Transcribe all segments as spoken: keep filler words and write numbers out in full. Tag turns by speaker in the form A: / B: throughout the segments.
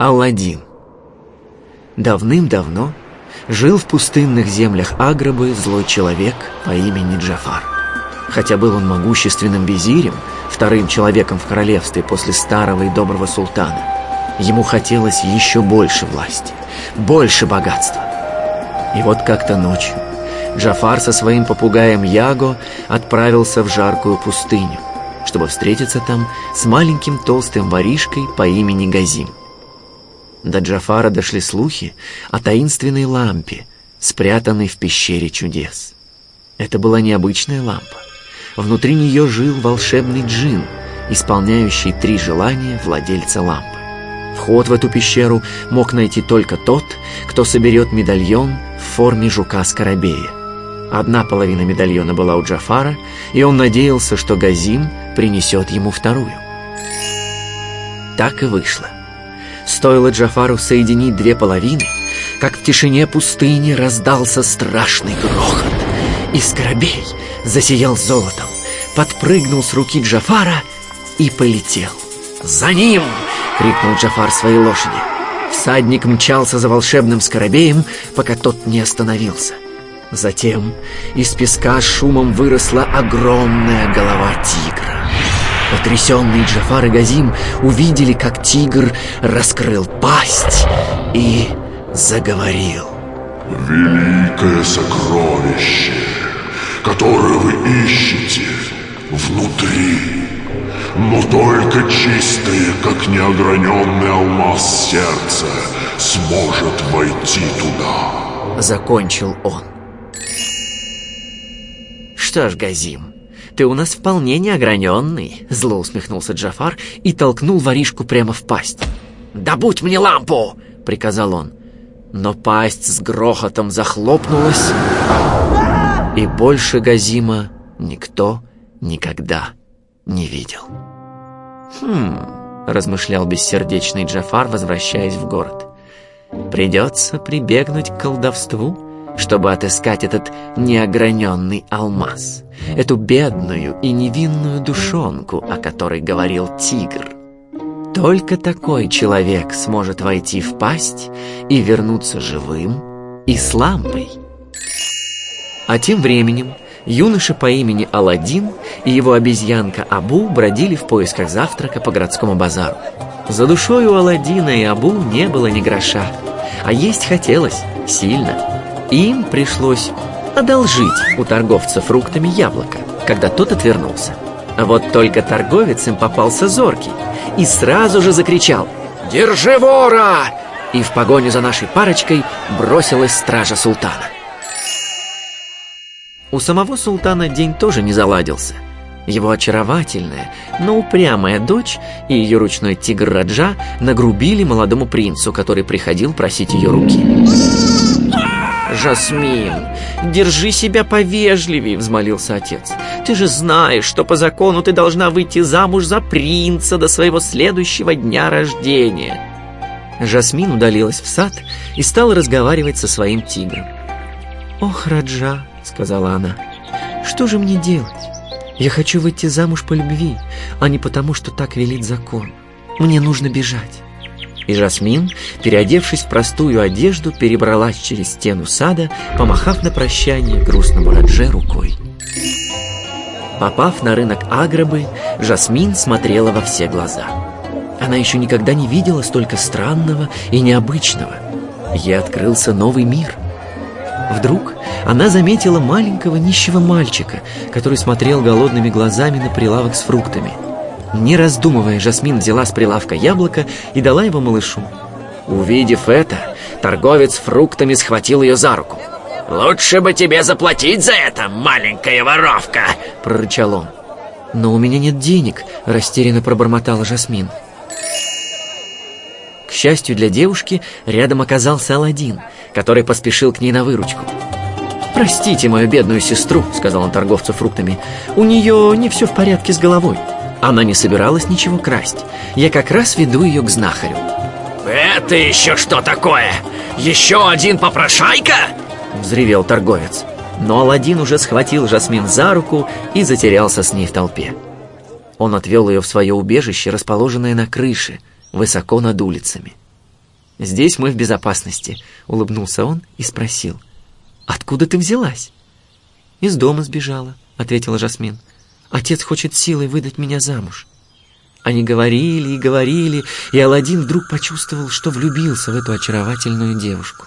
A: Аладдин. Давным-давно жил в пустынных землях Аграбы злой человек по имени Джафар. Хотя был он могущественным визирем, вторым человеком в королевстве после старого и доброго султана, ему хотелось еще больше власти, больше богатства. И вот как-то ночью Джафар со своим попугаем Яго отправился в жаркую пустыню, чтобы встретиться там с маленьким толстым воришкой по имени Газим. До Джафара дошли слухи о таинственной лампе, спрятанной в пещере чудес. Это была необычная лампа. Внутри нее жил волшебный джин, исполняющий три желания владельца лампы. Вход в эту пещеру мог найти только тот, кто соберет медальон в форме жука-скоробея. Одна половина медальона была у Джафара, и он надеялся, что Газим принесет ему вторую. Так и вышло. Стоило Джафару соединить две половины, как в тишине пустыни раздался страшный грохот, и скоробей засиял золотом, подпрыгнул с руки Джафара и полетел. «За ним!» — крикнул Джафар своей лошади. Всадник мчался за волшебным скоробеем, пока тот не остановился. Затем из песка с шумом выросла огромная голова тигра. Потрясенные Джафар и Газим увидели, как тигр раскрыл пасть и заговорил.
B: «Великое сокровище, которое вы ищете, внутри, но только чистое, как неограненный алмаз сердце, сможет войти туда», —
A: закончил он. «Что ж, Газим, ты у нас вполне неограненный», — зло усмехнулся Джафар и толкнул воришку прямо в пасть. «Добудь мне лампу!» — приказал он. Но пасть с грохотом захлопнулась, и больше Газима никто никогда не видел. «Хм...» — размышлял бессердечный Джафар, возвращаясь в город. «Придется прибегнуть к колдовству, чтобы отыскать этот неограненный алмаз, эту бедную и невинную душонку, о которой говорил тигр. Только такой человек сможет войти в пасть и вернуться живым и с лампой». А тем временем юноша по имени Аладдин и его обезьянка Абу бродили в поисках завтрака по городскому базару. За душой у Аладдина и Абу не было ни гроша, а есть хотелось сильно. Им пришлось одолжить у торговца фруктами яблоко, когда тот отвернулся. А вот только торговец им попался зоркий и сразу же закричал: «Держи вора!» И в погоню за нашей парочкой бросилась стража султана. У самого султана день тоже не заладился. Его очаровательная, но упрямая дочь и ее ручной тигр Раджа нагрубили молодому принцу, который приходил просить ее руки. «Жасмин, держи себя повежливее», — взмолился отец. «Ты же знаешь, что по закону ты должна выйти замуж за принца до своего следующего дня рождения». Жасмин удалилась в сад и стала разговаривать со своим тигром. «Ох, Раджа», — сказала она, — «что же мне делать? Я хочу выйти замуж по любви, а не потому, что так велит закон. Мне нужно бежать». И Жасмин, переодевшись в простую одежду, перебралась через стену сада, помахав на прощание грустному Радже рукой. Попав на рынок Аграбы, Жасмин смотрела во все глаза. Она еще никогда не видела столько странного и необычного. Ей открылся новый мир. Вдруг она заметила маленького нищего мальчика, который смотрел голодными глазами на прилавок с фруктами. Не раздумывая, Жасмин взяла с прилавка яблоко и дала его малышу. Увидев это, торговец фруктами схватил ее за руку. «Лучше бы тебе заплатить за это, маленькая воровка!» — прорычал он. «Но у меня нет денег», — растерянно пробормотала Жасмин. К счастью для девушки, рядом оказался Аладдин, который поспешил к ней на выручку. «Простите мою бедную сестру», — сказал он торговцу фруктами. «У нее не все в порядке с головой. Она не собиралась ничего красть. Я как раз веду ее к знахарю». «Это еще что такое? Еще один попрошайка?» — взревел торговец. Но Аладдин уже схватил Жасмин за руку и затерялся с ней в толпе. Он отвел ее в свое убежище, расположенное на крыше, высоко над улицами. «Здесь мы в безопасности», — улыбнулся он и спросил. «Откуда ты взялась?» «Из дома сбежала», — ответила Жасмин. «Отец хочет силой выдать меня замуж». Они говорили и говорили, и Аладдин вдруг почувствовал, что влюбился в эту очаровательную девушку.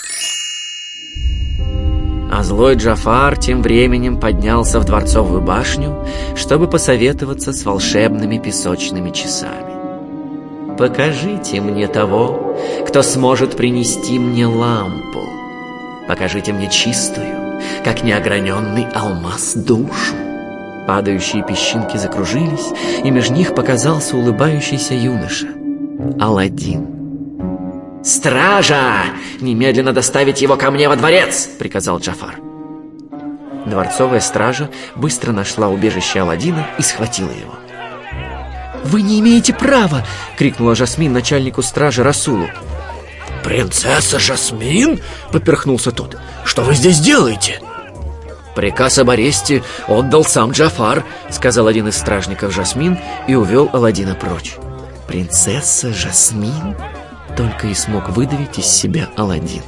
A: А злой Джафар тем временем поднялся в дворцовую башню, чтобы посоветоваться с волшебными песочными часами. «Покажите мне того, кто сможет принести мне лампу. Покажите мне чистую, как неограненный алмаз, душу». Падающие песчинки закружились, и между них показался улыбающийся юноша — Аладдин. «Стража! Немедленно доставить его ко мне во дворец!» — приказал Джафар. Дворцовая стража быстро нашла убежище Аладдина и схватила его. «Вы не имеете права!» — крикнула Жасмин начальнику стражи Расулу.
C: «Принцесса Жасмин?» — поперхнулся тот. «Что вы здесь делаете?»
A: «Приказ об аресте отдал сам Джафар», — сказал один из стражников Жасмин и увел Аладдина прочь. «Принцесса Жасмин?» — только и смог выдавить из себя Аладдин.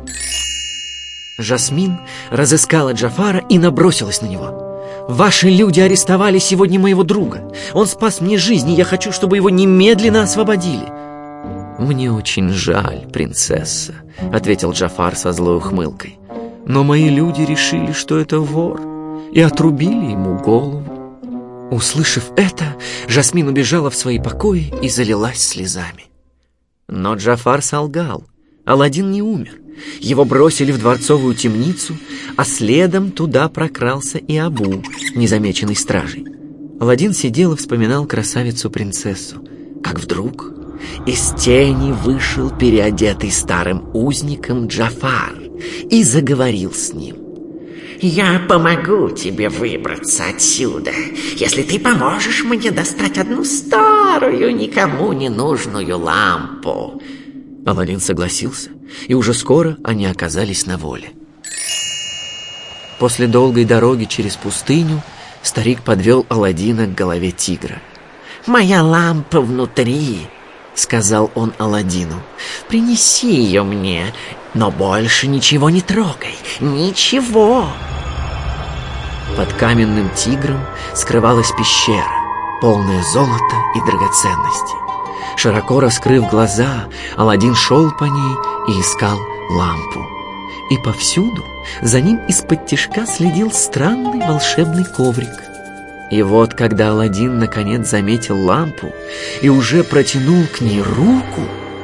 A: Жасмин разыскала Джафара и набросилась на него. «Ваши люди арестовали сегодня моего друга. Он спас мне жизнь, и я хочу, чтобы его немедленно освободили». «Мне очень жаль, принцесса», — ответил Джафар со злой ухмылкой. «Но мои люди решили, что это вор, и отрубили ему голову». Услышав это, Жасмин убежала в свои покои и залилась слезами. Но Джафар солгал. Аладдин не умер. Его бросили в дворцовую темницу, а следом туда прокрался и Абу, незамеченный стражей. Аладдин сидел и вспоминал красавицу-принцессу, как вдруг из тени вышел переодетый старым узником Джафар и заговорил с ним.
D: «Я помогу тебе выбраться отсюда, если ты поможешь мне достать одну старую, никому не нужную лампу».
A: Аладдин согласился, и уже скоро они оказались на воле. После долгой дороги через пустыню старик подвел Аладдина к голове тигра.
D: «Моя лампа внутри», — сказал он Аладдину. «Принеси ее мне, но больше ничего не трогай, ничего».
A: Под каменным тигром скрывалась пещера, полная золота и драгоценностей. Широко раскрыв глаза, Аладдин шел по ней и искал лампу. И повсюду за ним из-под тишка следил странный волшебный коврик. И вот, когда Аладдин наконец заметил лампу и уже протянул к ней руку,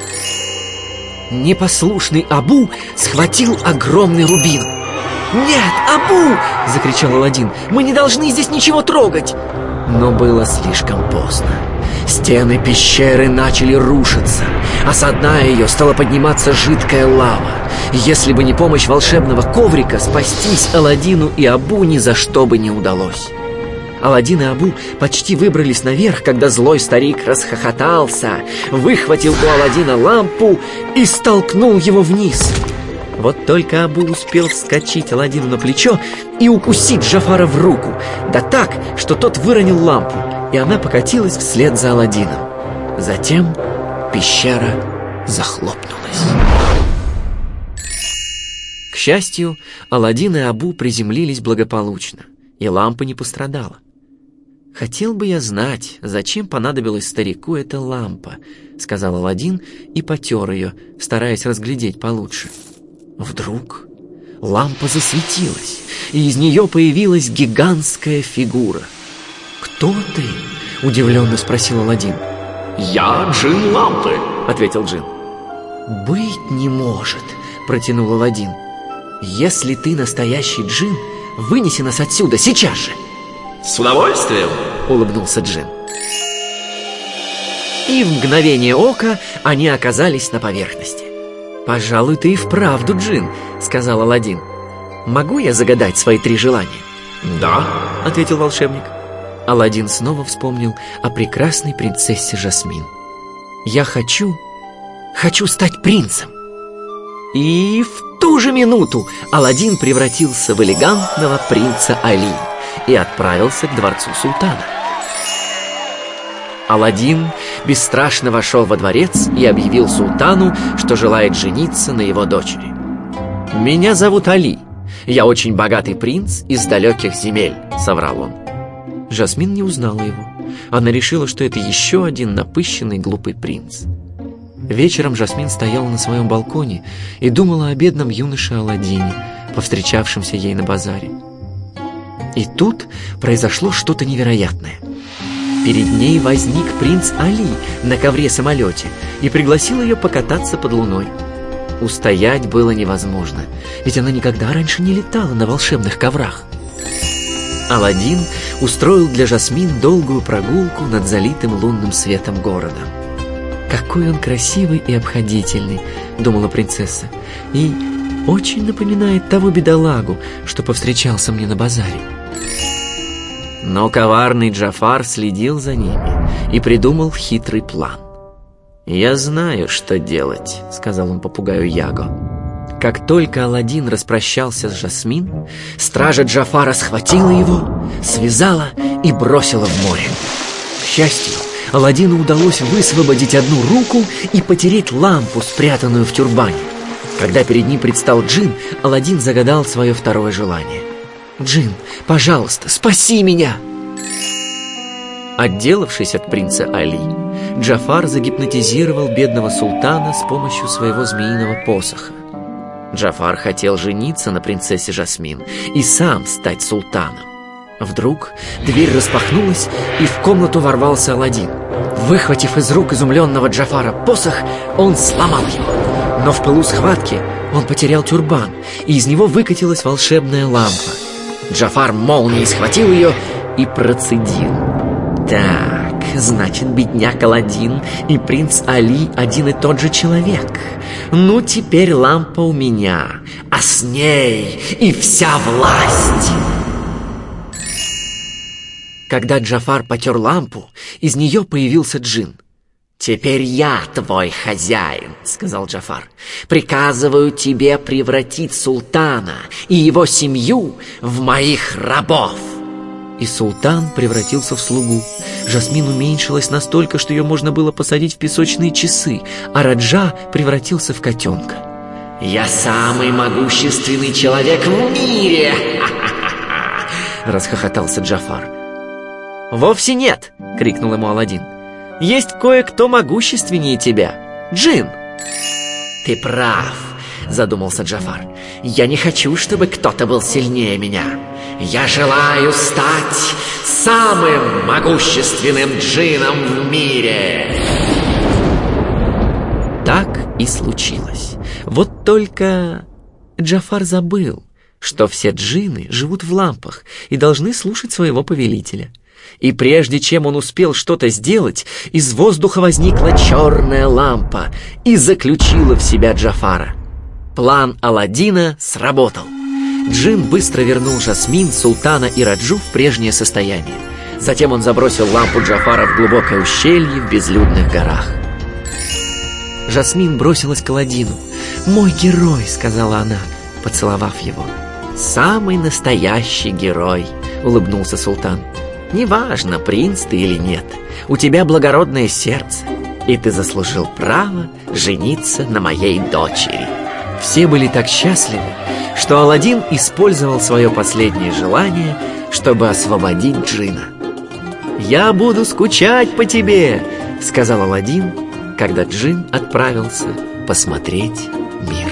A: непослушный Абу схватил огромный рубин. «Нет, Абу!» — закричал Аладдин. «Мы не должны здесь ничего трогать!» Но было слишком поздно. Стены пещеры начали рушиться, а со дна ее стала подниматься жидкая лава. Если бы не помощь волшебного коврика, спастись Аладдину и Абу ни за что бы не удалось. Аладдин и Абу почти выбрались наверх, когда злой старик расхохотался, выхватил у Аладдина лампу и столкнул его вниз. Вот только Абу успел вскочить Аладдину на плечо и укусить Джафара в руку, да так, что тот выронил лампу, и она покатилась вслед за Аладдином. Затем пещера захлопнулась. К счастью, Аладдин и Абу приземлились благополучно, и лампа не пострадала. «Хотел бы я знать, зачем понадобилась старику эта лампа», — сказал Аладдин и потер ее, стараясь разглядеть получше. Вдруг лампа засветилась, и из нее появилась гигантская фигура. «Кто ты?» — удивленно спросил Аладдин.
B: «Я джин лампы»,
A: — ответил джин. «Быть не может», — протянул Аладдин. «Если ты настоящий джин, вынеси нас отсюда сейчас же».
B: «С удовольствием»,
A: — улыбнулся джин. И в мгновение ока они оказались на поверхности. «Пожалуй, ты и вправду джин», — сказал Аладдин. «Могу я загадать свои три желания?»
B: «Да»,
A: — ответил волшебник. Аладдин снова вспомнил о прекрасной принцессе Жасмин. «Я хочу, хочу стать принцем». И в ту же минуту Аладдин превратился в элегантного принца Али и отправился к дворцу султана. Аладдин бесстрашно вошел во дворец и объявил султану, что желает жениться на его дочери. «Меня зовут Али. Я очень богатый принц из далеких земель», — соврал он. Жасмин не узнала его. Она решила, что это еще один напыщенный глупый принц. Вечером Жасмин стояла на своем балконе и думала о бедном юноше Аладдине, повстречавшемся ей на базаре. И тут произошло что-то невероятное. Перед ней возник принц Али на ковре-самолете и пригласил ее покататься под луной. Устоять было невозможно, ведь она никогда раньше не летала на волшебных коврах. Аладдин устроил для Жасмин долгую прогулку над залитым лунным светом городом. «Какой он красивый и обходительный», — думала принцесса, «и очень напоминает того бедолагу, что повстречался мне на базаре». Но коварный Джафар следил за ними и придумал хитрый план. «Я знаю, что делать», — сказал он попугаю Яго. Как только Аладдин распрощался с Жасмин, стража Джафара схватила его, связала и бросила в море. К счастью, Аладдину удалось высвободить одну руку и потереть лампу, спрятанную в тюрбане. Когда перед ним предстал джин, Аладдин загадал свое второе желание. «Джин, пожалуйста, спаси меня!» Отделавшись от принца Али, Джафар загипнотизировал бедного султана с помощью своего змеиного посоха. Джафар хотел жениться на принцессе Жасмин и сам стать султаном. Вдруг дверь распахнулась, и в комнату ворвался Аладдин. Выхватив из рук изумленного Джафара посох, он сломал его. Но в пылу схватки он потерял тюрбан, и из него выкатилась волшебная лампа. Джафар молнией схватил ее и процедил. «Так, значит, бедняк Аладдин и принц Али один и тот же человек. Ну, теперь лампа у меня, а с ней и вся власть!» Когда Джафар потер лампу, из нее появился джин. «Теперь я твой хозяин», — сказал Джафар. «Приказываю тебе превратить султана и его семью в моих рабов». И султан превратился в слугу. Жасмин уменьшилась настолько, что ее можно было посадить в песочные часы, а Раджа превратился в котенка. «Я самый могущественный человек в мире!» — расхохотался Джафар. «Вовсе нет!» — крикнул ему Аладдин. «Есть кое-кто могущественнее тебя. Джин!» «Ты прав!» — задумался Джафар. «Я не хочу, чтобы кто-то был сильнее меня. Я желаю стать самым могущественным джином в мире!» Так и случилось. Вот только Джафар забыл, что все джинны живут в лампах и должны слушать своего повелителя. И прежде чем он успел что-то сделать, из воздуха возникла черная лампа и заключила в себя Джафара. План Аладдина сработал. Джин быстро вернул Жасмин, султана и Раджу в прежнее состояние. Затем он забросил лампу Джафара в глубокое ущелье в безлюдных горах. Жасмин бросилась к Аладдину. «Мой герой», — сказала она, поцеловав его. «Самый настоящий герой», — улыбнулся султан. «Неважно, принц ты или нет, у тебя благородное сердце, и ты заслужил право жениться на моей дочери». Все были так счастливы, что Аладдин использовал свое последнее желание, чтобы освободить джина. «Я буду скучать по тебе», — сказал Аладдин, когда джин отправился посмотреть мир.